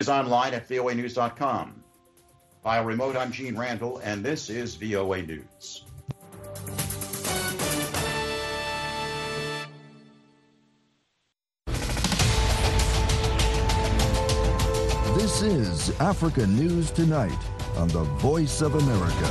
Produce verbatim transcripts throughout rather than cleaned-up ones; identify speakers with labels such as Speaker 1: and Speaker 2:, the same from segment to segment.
Speaker 1: Is online at V O A news dot com. Via remote, I'm Gene Randall, and this is V O A News.
Speaker 2: This is Africa News Tonight on the Voice of America.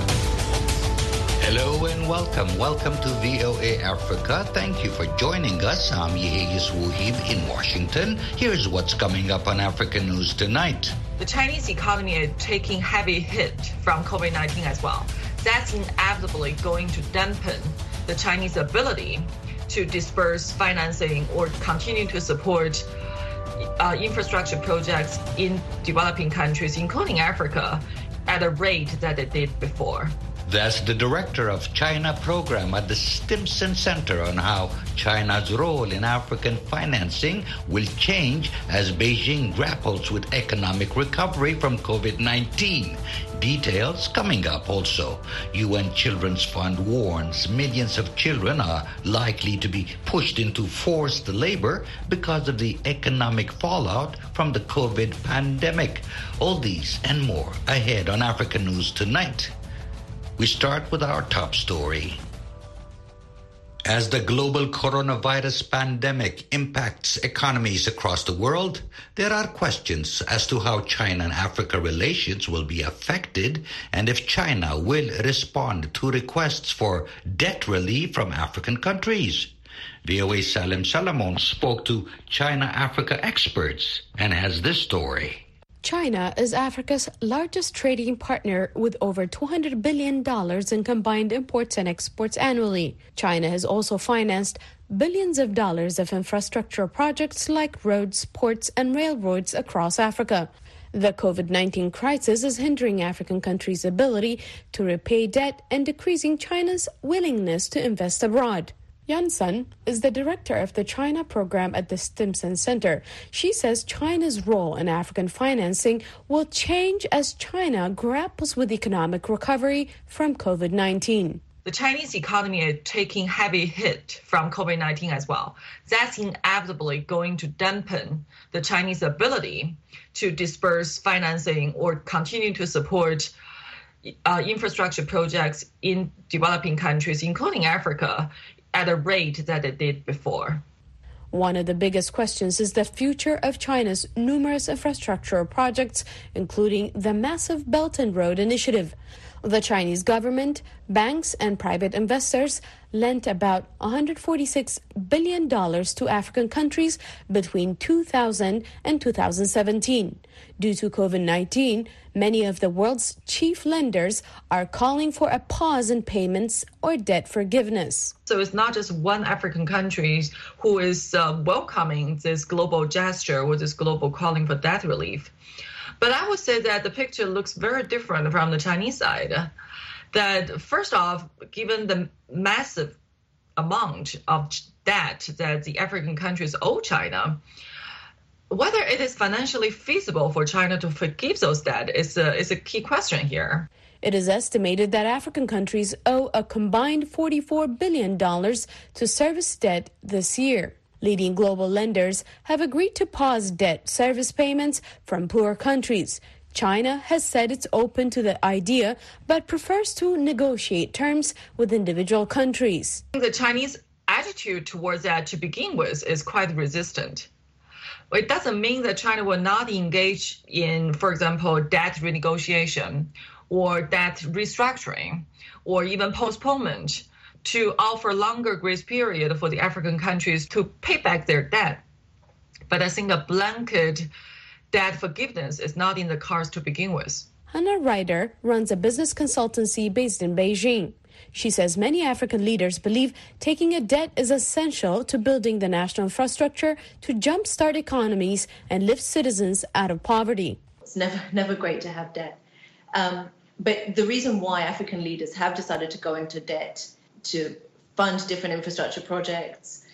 Speaker 3: Hello and welcome. Welcome to V O A Africa. Thank you for joining us. I'm Yeheyes Wuhib in Washington. Here's what's coming up on Africa News Tonight.
Speaker 4: The Chinese economy is taking heavy hit from COVID nineteen as well. That's inevitably going to dampen the Chinese ability to disperse financing or continue to support uh, infrastructure projects in developing countries, including Africa, at a rate that it did before.
Speaker 3: That's the director of China program at the Stimson Center on how China's role in African financing will change as Beijing grapples with economic recovery from COVID nineteen. Details coming up also. U N Children's Fund warns millions of children are likely to be pushed into forced labor because of the economic fallout from the COVID pandemic. All these and more ahead on Africa News Tonight. We start with our top story. As the global coronavirus pandemic impacts economies across the world, there are questions as to how China and Africa relations will be affected and if China will respond to requests for debt relief from African countries. V O A's Salem Salamon spoke to China-Africa experts and has this story.
Speaker 5: China is Africa's largest trading partner with over two hundred billion dollars in combined imports and exports annually. China has also financed billions of dollars of infrastructure projects like roads, ports, and railroads across Africa. The COVID nineteen crisis is hindering African countries' ability to repay debt and decreasing China's willingness to invest abroad. Yan Sun is the director of the China program at the Stimson Center. She says China's role in African financing will change as China grapples with economic recovery from COVID nineteen.
Speaker 4: The Chinese economy is taking heavy hit from COVID nineteen as well. That's inevitably going to dampen the Chinese ability to disperse financing or continue to support uh, infrastructure projects in developing countries, including Africa, at a rate that it did before.
Speaker 5: One of the biggest questions is the future of China's numerous infrastructure projects, including the massive Belt and Road Initiative. The Chinese government, banks, and private investors lent about one hundred forty-six billion dollars to African countries between two thousand and two thousand seventeen. Due to COVID nineteen, many of the world's chief lenders are calling for a pause in payments or debt forgiveness.
Speaker 4: So it's not just one African country who is uh, welcoming this global gesture or this global calling for debt relief. But I would say that the picture looks very different from the Chinese side. That first off, given the massive amount of debt that the African countries owe China, whether it is financially feasible for China to forgive those debt is a, is a key question here.
Speaker 5: It is estimated that African countries owe a combined forty-four billion dollars to service debt this year. Leading global lenders have agreed to pause debt service payments from poor countries. China has said it's open to the idea, but prefers to negotiate terms with individual countries.
Speaker 4: The Chinese attitude towards that to begin with is quite resistant. It doesn't mean that China will not engage in, for example, debt renegotiation or debt restructuring or even postponement to offer longer grace period for the African countries to pay back their debt. But I think a blanket debt forgiveness is not in the cards to begin with.
Speaker 5: Hannah Ryder runs a business consultancy based in Beijing. She says many African leaders believe taking a debt is essential to building the national infrastructure to jumpstart economies and lift citizens out of poverty.
Speaker 6: It's never, never great to have debt. Um, but the reason why African leaders have decided to go into debt to fund different infrastructure projects,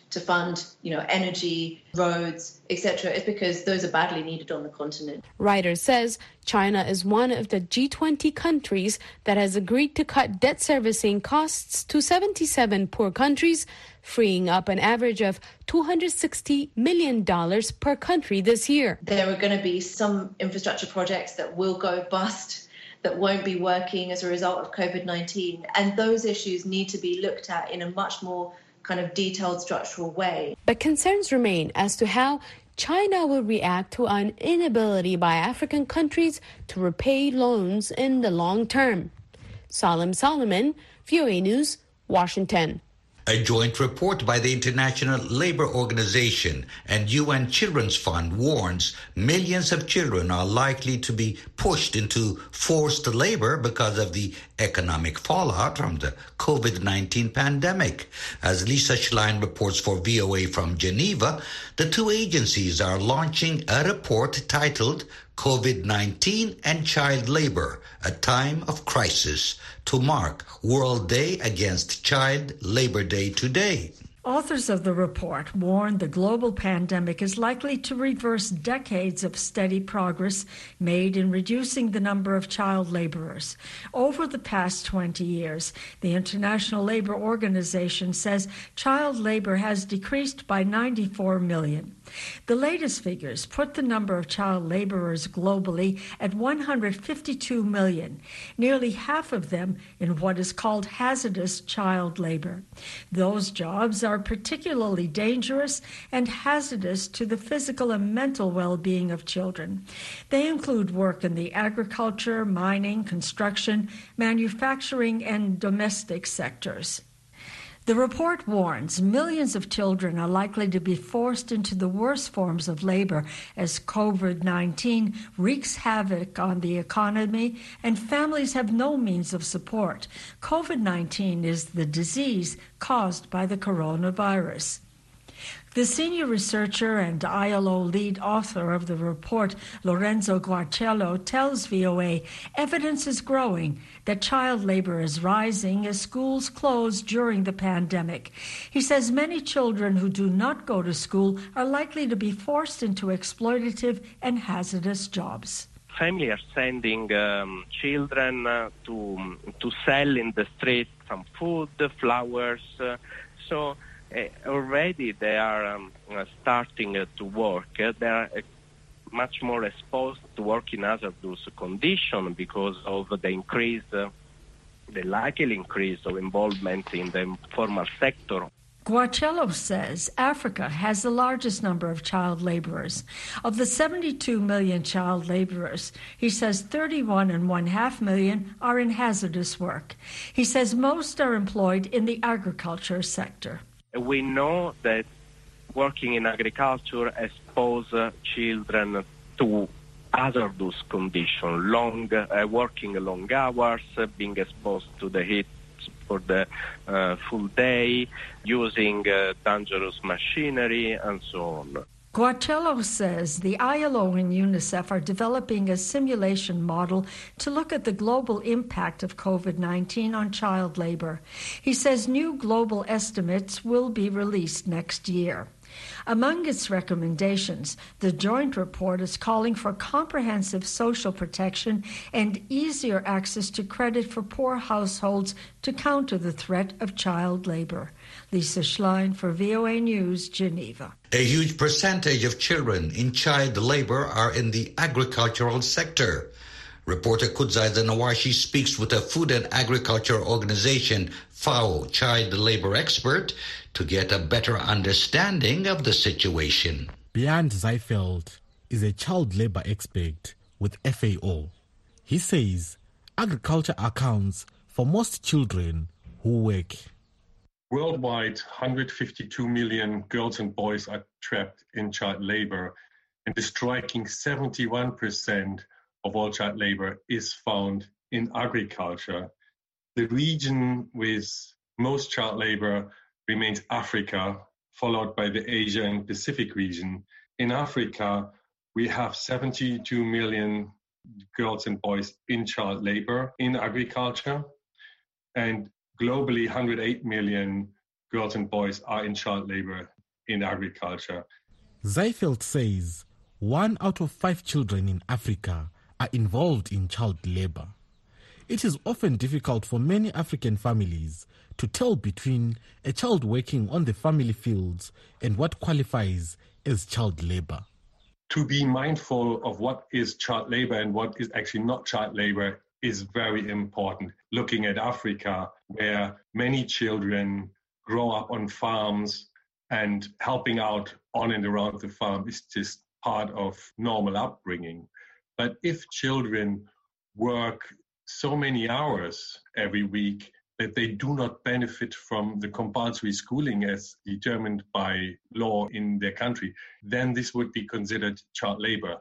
Speaker 6: to fund, you know, energy, roads, et cetera, is because those are badly needed on the continent.
Speaker 5: Reuters says China is one of the G twenty countries that has agreed to cut debt servicing costs to seventy-seven poor countries, freeing up an average of two hundred sixty million dollars per country this year.
Speaker 6: There are going to be some infrastructure projects that will go bust, that won't be working as a result of COVID nineteen. And those issues need to be looked at in a much more kind of detailed structural way.
Speaker 5: But concerns remain as to how China will react to an inability by African countries to repay loans in the long term. Salim Solomon, V O A News, Washington.
Speaker 3: A joint report by the International Labour Organization and U N Children's Fund warns millions of children are likely to be pushed into forced labor because of the economic fallout from the COVID nineteen pandemic. As Lisa Schlein reports for V O A from Geneva, the two agencies are launching a report titled COVID nineteen and Child Labor, a Time of Crisis, to mark World Day Against Child Labor Day today.
Speaker 7: Authors of the report warn the global pandemic is likely to reverse decades of steady progress made in reducing the number of child laborers. Over the past twenty years, the International Labour Organization says child labor has decreased by ninety-four million. The latest figures put the number of child laborers globally at one hundred fifty-two million, nearly half of them in what is called hazardous child labor. Those jobs are particularly dangerous and hazardous to the physical and mental well-being of children. They include work in the agriculture, mining, construction, manufacturing, and domestic sectors. The report warns millions of children are likely to be forced into the worst forms of labor as COVID nineteen wreaks havoc on the economy and families have no means of support. COVID nineteen is the disease caused by the coronavirus. The senior researcher and I L O lead author of the report, Lorenzo Guarcello, tells V O A evidence is growing that child labor is rising as schools close during the pandemic. He says many children who do not go to school are likely to be forced into exploitative and hazardous jobs.
Speaker 8: Families are sending um, children uh, to to sell in the street some food, flowers, uh, so Uh, already they are um, uh, starting uh, to work. Uh, they are uh, much more exposed to work in hazardous conditions because of the increase, uh, the likely increase of involvement in the informal sector.
Speaker 7: Guarcello says Africa has the largest number of child laborers. Of the seventy-two million child laborers, he says thirty-one and one half million are in hazardous work. He says most are employed in the agriculture sector.
Speaker 8: We know that working in agriculture exposes uh, children to hazardous conditions, long, uh, working long hours, uh, being exposed to the heat for the uh, full day, using uh, dangerous machinery, and so on.
Speaker 7: Guarcello says the I L O and UNICEF are developing a simulation model to look at the global impact of COVID nineteen on child labor. He says new global estimates will be released next year. Among its recommendations, the joint report is calling for comprehensive social protection and easier access to credit for poor households to counter the threat of child labor. Lisa Schlein for V O A News, Geneva.
Speaker 3: A huge percentage of children in child labor are in the agricultural sector. Reporter Kudzai Nawashi speaks with a Food and Agriculture Organization, F A O, child labor expert to get a better understanding of the situation.
Speaker 9: Bernd Zeifeld is a child labor expert with F A O. He says agriculture accounts for most children who work.
Speaker 10: Worldwide, one hundred fifty-two million girls and boys are trapped in child labor, and a striking seventy-one percent of all child labor is found in agriculture. The region with most child labor remains Africa, followed by the Asia and Pacific region. In Africa, we have seventy-two million girls and boys in child labor in agriculture, and globally, one hundred eight million girls and boys are in child labor in agriculture.
Speaker 9: Zeifeld says one out of five children in Africa are involved in child labor. It is often difficult for many African families to tell between a child working on the family fields and what qualifies as child labor.
Speaker 10: To be mindful of what is child labor and what is actually not child labor is very important. Looking at Africa, where many children grow up on farms and helping out on and around the farm is just part of normal upbringing. But if children work so many hours every week that they do not benefit from the compulsory schooling as determined by law in their country, then this would be considered child labor.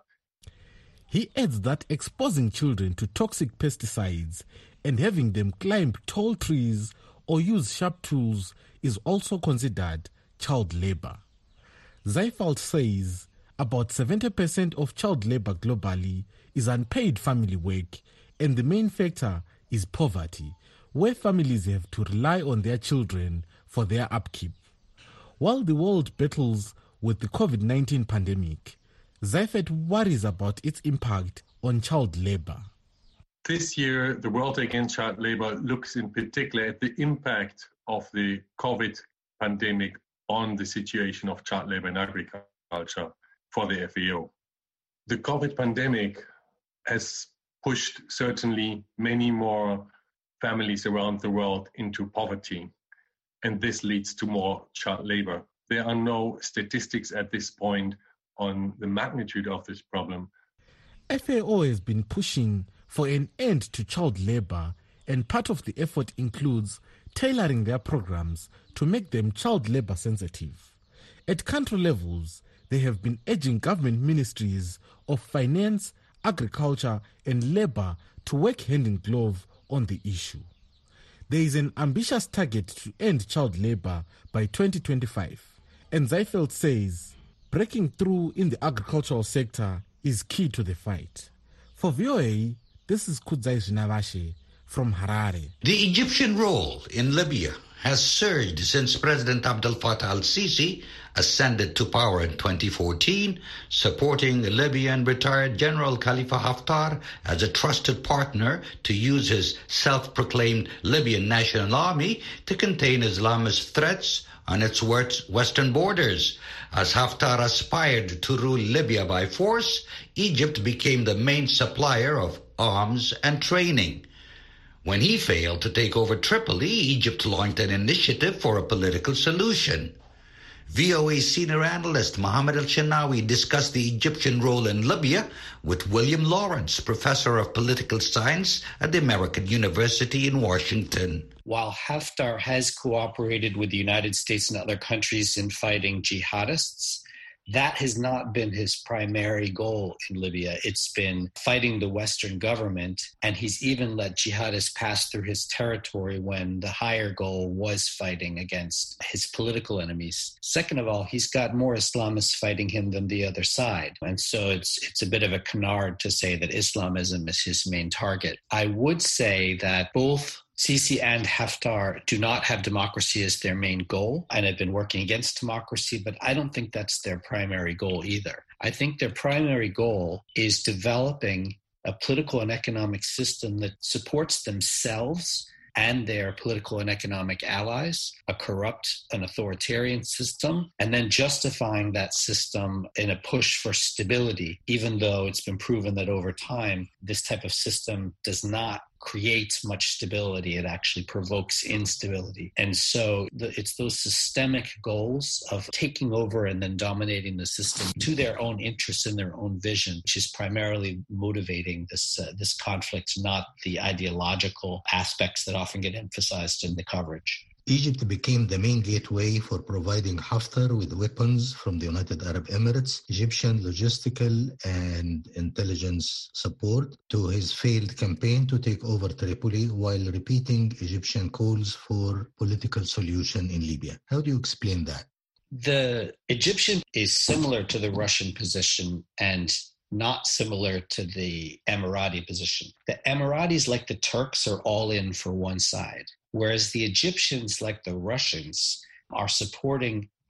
Speaker 9: He adds that exposing children to toxic pesticides and having them climb tall trees or use sharp tools is also considered child labor. Zeifeld says about seventy percent of child labor globally is unpaid family work, and the main factor is poverty, where families have to rely on their children for their upkeep. While the world battles with the covid nineteen pandemic, Zeifeld worries about its impact on child labor.
Speaker 10: This year, the World Against Child Labor looks in particular at the impact of the COVID pandemic on the situation of child labor in agriculture for the F A O. The COVID pandemic has pushed certainly many more families around the world into poverty, and this leads to more child labor. There are no statistics at this point on the magnitude of this problem.
Speaker 9: F A O has been pushing for an end to child labor, and part of the effort includes tailoring their programs to make them child labor sensitive. At country levels, they have been urging government ministries of finance, agriculture and labor to work hand in glove on the issue. There is an ambitious target to end child labor by twenty twenty-five, and Zeifeld says breaking through in the agricultural sector is key to the fight. For V O A, this is Kudzai Zinavashe from Harare.
Speaker 3: The Egyptian role in Libya has surged since President Abdel Fattah al-Sisi ascended to power in twenty fourteen, supporting Libyan retired General Khalifa Haftar as a trusted partner to use his self-proclaimed Libyan National Army to contain Islamist threats on its western borders. As Haftar aspired to rule Libya by force, Egypt became the main supplier of arms and training. When he failed to take over Tripoli, Egypt launched an initiative for a political solution. V O A senior analyst Mohammed Al-Shinawi discussed the Egyptian role in Libya with William Lawrence, professor of political science at the American University in Washington.
Speaker 11: While Haftar has cooperated with the United States and other countries in fighting jihadists, that has not been his primary goal in Libya. It's been fighting the Western government, and he's even let jihadists pass through his territory when the higher goal was fighting against his political enemies. Second of all, he's got more Islamists fighting him than the other side. And so it's it's a bit of a canard to say that Islamism is his main target. I would say that both Sisi and Haftar do not have democracy as their main goal and have been working against democracy, but I don't think that's their primary goal either. I think their primary goal is developing a political and economic system that supports themselves and their political and economic allies, a corrupt and authoritarian system, and then justifying that system in a push for stability, even though it's been proven that over time, this type of system does not create much stability. It actually provokes instability. And so the, it's those systemic goals of taking over and then dominating the system to their own interests and their own vision, which is primarily motivating this uh, this conflict, not the ideological aspects that often get emphasized in the coverage.
Speaker 12: Egypt became the main gateway for providing Haftar with weapons from the United Arab Emirates, Egyptian logistical and intelligence support to his failed campaign to take over Tripoli while repeating Egyptian calls for political solution in Libya. How do you explain that?
Speaker 11: The Egyptian is similar to the Russian position and not similar to the Emirati position. The Emiratis, like the Turks, are all in for one side, whereas the Egyptians, like the Russians, are supporting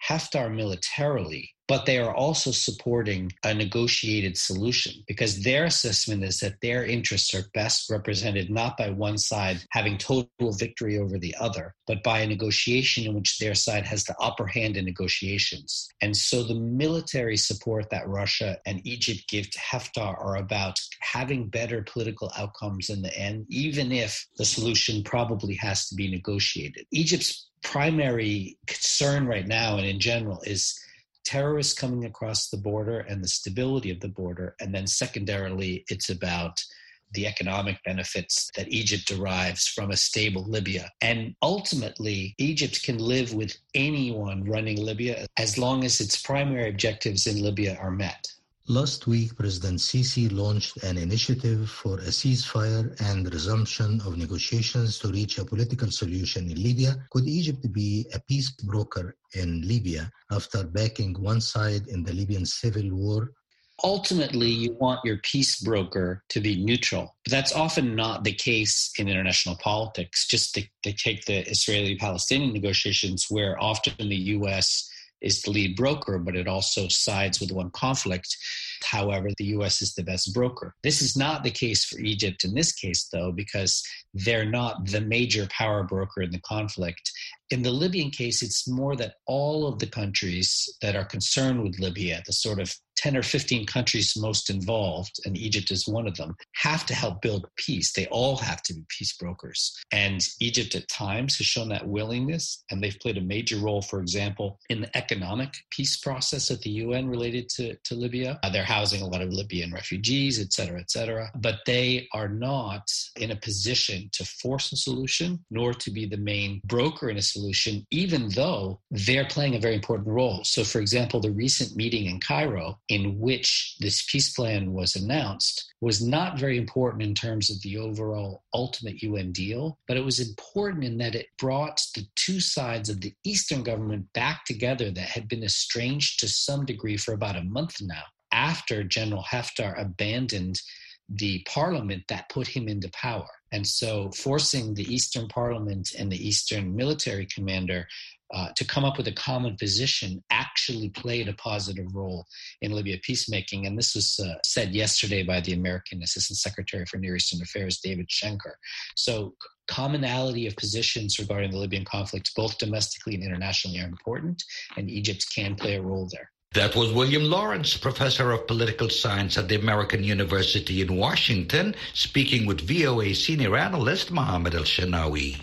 Speaker 11: Haftar militarily, but they are also supporting a negotiated solution because their assessment is that their interests are best represented not by one side having total victory over the other, but by a negotiation in which their side has the upper hand in negotiations. And so the military support that Russia and Egypt give to Haftar are about having better political outcomes in the end, even if the solution probably has to be negotiated. Egypt's primary concern right now and in general is terrorists coming across the border and the stability of the border. And then secondarily, it's about the economic benefits that Egypt derives from a stable Libya. And ultimately, Egypt can live with anyone running Libya as long as its primary objectives in Libya are met.
Speaker 12: Last week, President Sisi launched an initiative for a ceasefire and resumption of negotiations to reach a political solution in Libya. Could Egypt be a peace broker in Libya after backing one side in the Libyan civil war?
Speaker 11: Ultimately, you want your peace broker to be neutral. But that's often not the case in international politics. Just to, to take the Israeli-Palestinian negotiations, where often the U S is the lead broker, but it also sides with one conflict. However, the U S is the best broker. This is not the case for Egypt in this case, though, because they're not the major power broker in the conflict. In the Libyan case, it's more that all of the countries that are concerned with Libya, the sort of ten or fifteen countries most involved, and Egypt is one of them, have to help build peace. They all have to be peace brokers. And Egypt at times has shown that willingness, and they've played a major role, for example, in the economic peace process at the U N related to, to Libya. Uh, they're housing a lot of Libyan refugees, et cetera, et cetera. But they are not in a position to force a solution, nor to be the main broker in a solution, even though they're playing a very important role. So, for example, the recent meeting in Cairo, in which this peace plan was announced, was not very important in terms of the overall ultimate U N deal, but it was important in that it brought the two sides of the Eastern government back together that had been estranged to some degree for about a month now, after General Haftar abandoned the parliament that put him into power. And so forcing the Eastern Parliament and the Eastern military commander uh, to come up with a common position actually played a positive role in Libya peacemaking. And this was uh, said yesterday by the American Assistant Secretary for Near Eastern Affairs, David Schenker. So commonality of positions regarding the Libyan conflict, both domestically and internationally, are important, and Egypt can play a role there.
Speaker 3: That was William Lawrence, professor of political science at the American University in Washington, speaking with V O A senior analyst Mohammed Al-Shanawi.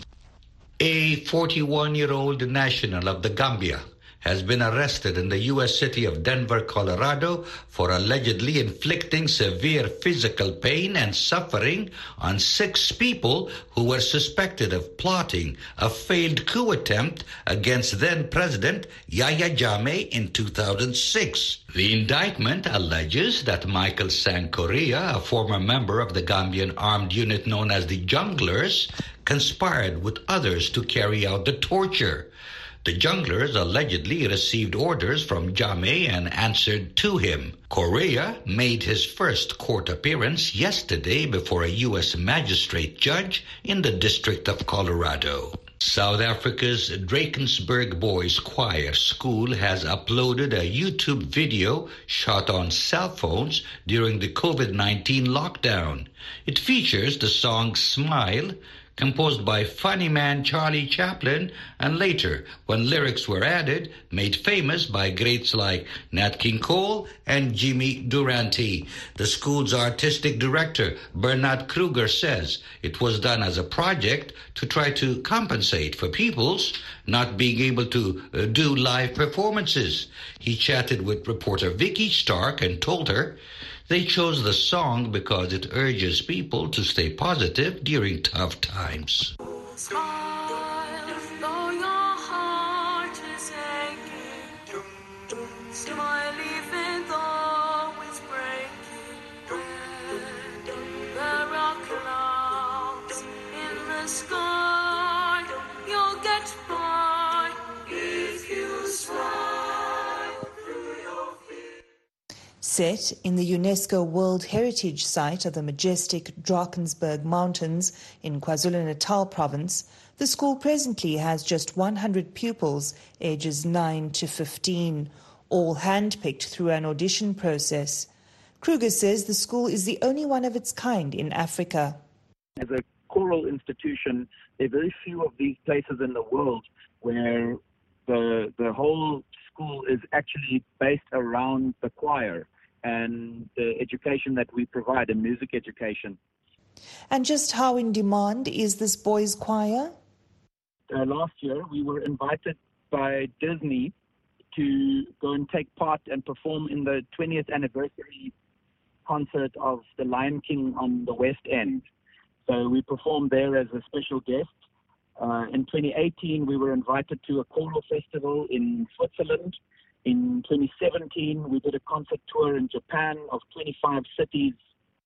Speaker 3: A forty-one-year-old national of the Gambia has been arrested in the U S city of Denver, Colorado, for allegedly inflicting severe physical pain and suffering on six people who were suspected of plotting a failed coup attempt against then-President Yahya Jammeh in two thousand six. The indictment alleges that Michael Sankoria, a former member of the Gambian armed unit known as the Junglers, conspired with others to carry out the torture. The Junglers allegedly received orders from Jammeh and answered to him. Correa made his first court appearance yesterday before a U S magistrate judge in the District of Colorado. South Africa's Drakensberg Boys Choir School has uploaded a YouTube video shot on cell phones during the COVID nineteen lockdown. It features the song Smile, composed by funny man Charlie Chaplin, and later, when lyrics were added, made famous by greats like Nat King Cole and Jimmy Durante. The school's artistic director, Bernard Kruger, says it was done as a project to try to compensate for pupils not being able to uh, do live performances. He chatted with reporter Vicky Stark and told her they chose the song because it urges people to stay positive during tough times.
Speaker 13: Smile, though your heart is aching. Smile even though it's breaking. When there are clouds in the sky, you'll get by if you smile.
Speaker 14: Set in the UNESCO World Heritage Site of the majestic Drakensberg Mountains in KwaZulu-Natal province, The school presently has just one hundred pupils, ages nine to fifteen, all handpicked through an audition process. Kruger says the school is the only one of its kind in Africa.
Speaker 15: As a choral institution, there are very few of these places in the world where the the whole school is actually based around the choir and the education that we provide, a music education.
Speaker 14: And just how in demand is this boys' choir?
Speaker 15: Uh, last year, we were invited by Disney to go and take part and perform in the twentieth anniversary concert of The Lion King on the West End. So we performed there as a special guest. Uh, in twenty eighteen, we were invited to a choral festival in Switzerland. In twenty seventeen, we did a concert tour in Japan of twenty-five cities.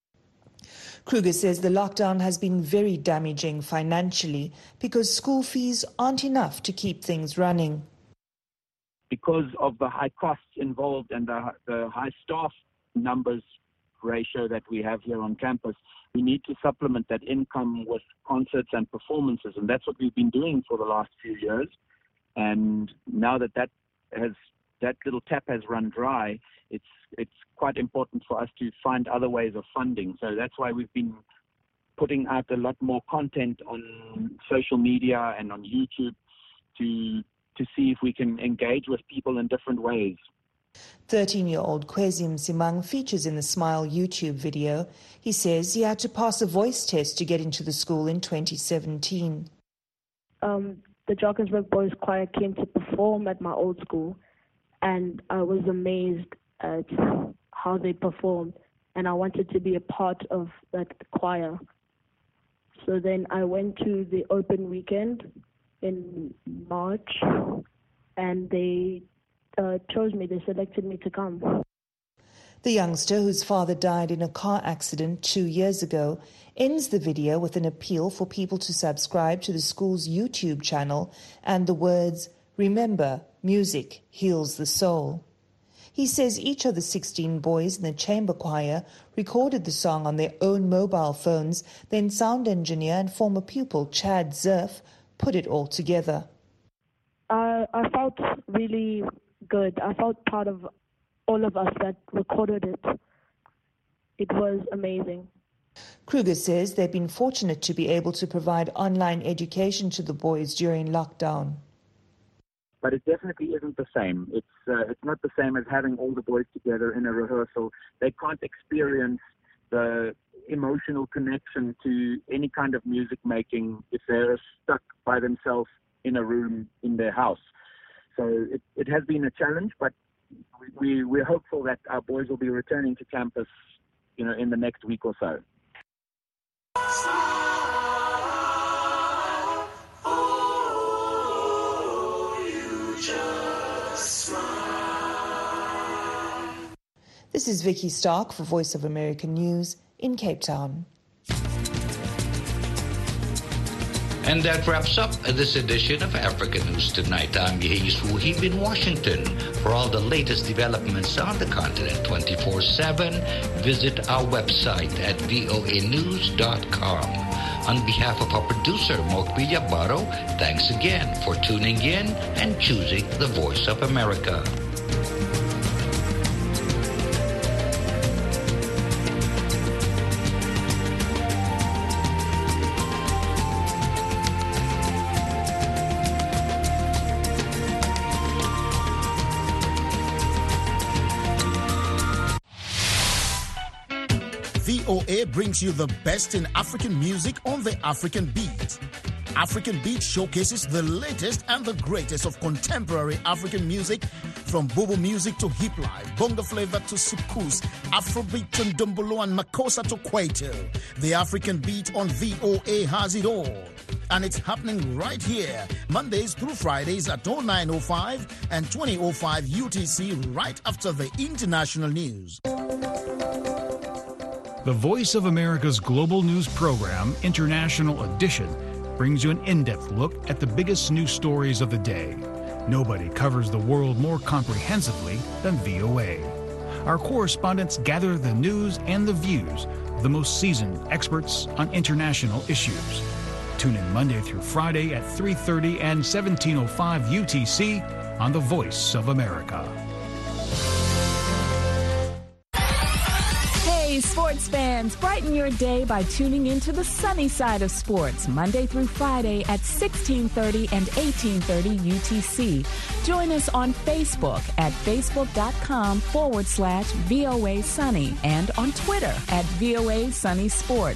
Speaker 14: Kruger says the lockdown has been very damaging financially because school fees aren't enough to keep things running.
Speaker 15: Because of the high costs involved and the, the high staff numbers ratio that we have here on campus, we need to supplement that income with concerts and performances, and that's what we've been doing for the last few years. And now that that has that little tap has run dry, it's it's quite important for us to find other ways of funding. So that's why we've been putting out a lot more content on social media and on YouTube to to see if we can engage with people in different ways.
Speaker 14: thirteen-year-old Kwezim Simang features in the Smile YouTube video. He says he had to pass a voice test to get into the school in twenty seventeen.
Speaker 16: Um, the Drakensberg Boys Choir came to perform at my old school, and I was amazed at how they performed, and I wanted to be a part of that choir. So then I went to the open weekend in March, and they Uh, chose me, they selected me to come.
Speaker 14: The youngster, whose father died in a car accident two years ago, ends the video with an appeal for people to subscribe to the school's YouTube channel and the words, "Remember, music heals the soul." He says each of the sixteen boys in the chamber choir recorded the song on their own mobile phones, then sound engineer and former pupil Chad Zerf put it all together.
Speaker 16: Uh, I felt really good. I felt part of all of us that recorded it. It was amazing.
Speaker 14: Kruger says they've been fortunate to be able to provide online education to the boys during lockdown.
Speaker 15: But it definitely isn't the same. It's uh, it's not the same as having all the boys together in a rehearsal. They can't experience the emotional connection to any kind of music making if they're stuck by themselves in a room in their house. So it, it has been a challenge, but we, we're hopeful that our boys will be returning to campus, you know, in the next week or so.
Speaker 14: This is Vicky Stark for Voice of America News in Cape Town.
Speaker 3: And that wraps up this edition of Africa News Tonight. I'm Yehis Wuhib in Washington. For all the latest developments on the continent twenty-four seven, visit our website at voa news dot com. On behalf of our producer, Mokbilia Baro, thanks again for tuning in and choosing the Voice of America.
Speaker 17: V O A brings you the best in African music on the African Beat. African Beat showcases the latest and the greatest of contemporary African music, from Bobo music to hip life, bongo flavor to soukous, Afrobeat to ndombolo and makossa to kwaito. The African Beat on V O A has it all. And it's happening right here, Mondays through Fridays at oh nine oh five and twenty oh five U T C, right after the international news.
Speaker 18: The Voice of America's global news program, International Edition, brings you an in-depth look at the biggest news stories of the day. Nobody covers the world more comprehensively than V O A. Our correspondents gather the news and the views of the most seasoned experts on international issues. Tune in Monday through Friday at three thirty and seventeen oh five U T C on the Voice of America.
Speaker 19: Hey, sports fans, brighten your day by tuning into the sunny side of sports Monday through Friday at sixteen thirty and eighteen thirty U T C. Join us on Facebook at facebook.com forward slash VOA Sunny and on Twitter at VOA Sunny Sports.